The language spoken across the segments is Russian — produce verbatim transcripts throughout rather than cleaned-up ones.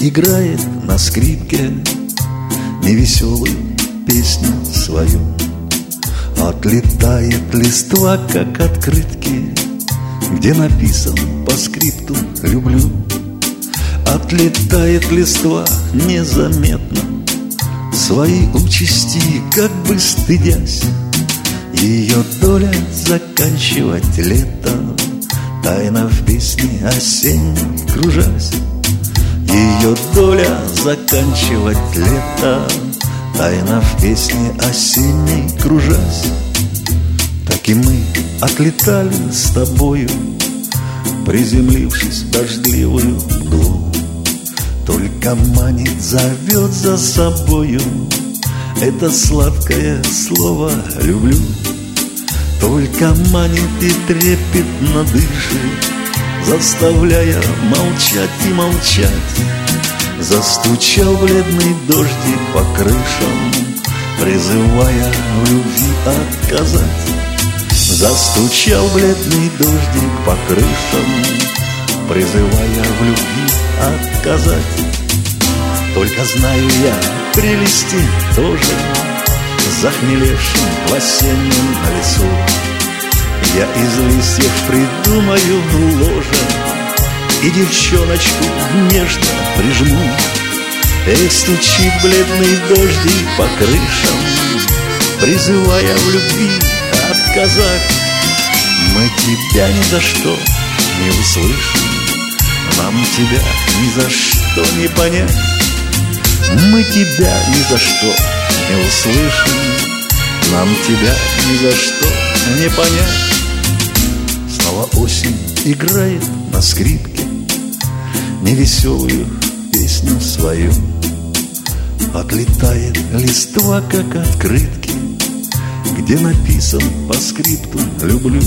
играет на скрипке невеселую песню свою. Отлетает листва, как открытки, где написано по скрипту «люблю». Отлетает листва незаметно, своей участи как бы стыдясь. Ее доля заканчивать лето, тайно в песне осенней кружась. Ее доля заканчивать лето, тайно в песне осенней кружась. Так и мы отлетали с тобою, приземлившись в дождливую мглу. Только манит, зовет за собою это сладкое слово «люблю». Только манит и трепетно дышит, заставляя молчать и молчать. Застучал бледный дождик по крышам, призывая в любви отказать. Застучал бледный дождик по крышам, призывая в любви отказать. Только знаю я прелести тоже, захмелевшим в осеннем лесу. Я из листьев придумаю ложе и девчоночку нежно прижму. Эх, стучит бледный дождик по крышам, призывая в любви отказать. Мы тебя ни за что не услышим, нам тебя ни за что не понять. Мы тебя ни за что не услышим, нам тебя ни за что не понять. Снова осень играет на скрипке невеселую песню свою. Отлетает листва, как открытки, где написан по скрипту «люблю».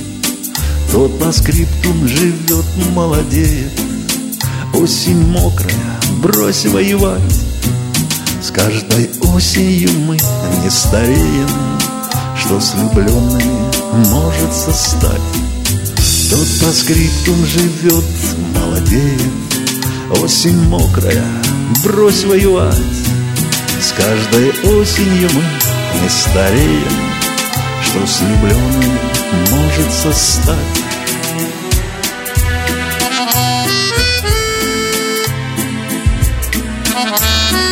Тот по скрипту живет, молодеет. Осень мокрая, брось воевать. С каждой осенью мы не стареем, что с влюбленными может состать. Тот по скриптум живет, молодеет. Осень мокрая, брось воевать. С каждой осенью мы не стареем, что с влюбленными может состать. Thank you.